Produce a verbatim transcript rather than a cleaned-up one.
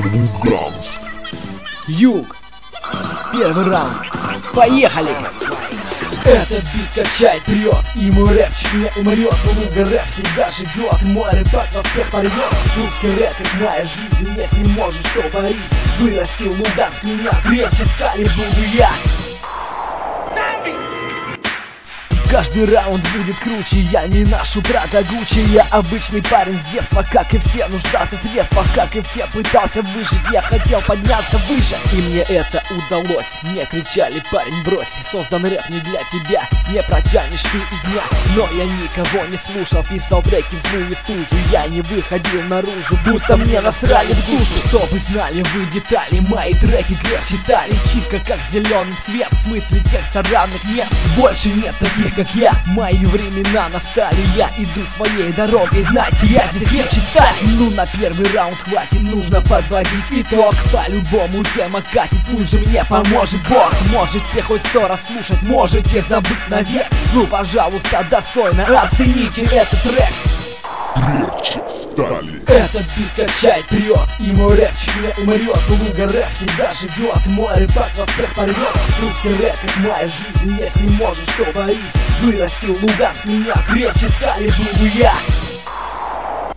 Юг. Первый раунд. Поехали! Этот бит качает, прет, и мой рэпчик не умрет. Луга рэп всегда живет, мой рэпак во всех порвет. Русский рэп как моя жизнь, если можешь, то борись. Вырастил Луганск меня, крепче стали буду я. Каждый раунд будет круче, я не ношу брата Гуччи. Я обычный парень с детства, как и все, нуждался в средствах, как и все, пытался выжить. Я хотел подняться выше, и мне это удалось. Мне кричали: парень, брось, создан рэп не для тебя, не протянешь ты и дня. Но я никого не слушал, писал треки в злую стужу. Я не выходил наружу, будто мне насрали в душу. Чтобы знали вы детали, мои треки крепче стали. Читка как зеленый цвет, в смысле текста равных нет. Больше нет таких, как я, мои времена настали. Я иду своей дорогой, знаете, я здесь крепче стали. Ну на первый раунд хватит, нужно подводить итог. По-любому тема катит, пусть же мне поможет Бог. Можете хоть сто раз слушать, можете забыть навек. Ну пожалуйста, достойно оцените этот трек. Крепче стали. Этот бит качает, прет, и мой рэпчик не умрет. Луга рэп всегда живет, мой рэпак во всех порвет. Русский рэп как моя жизнь, если можешь, то борись. Вырастил Луганск меня, крепче стали буду я.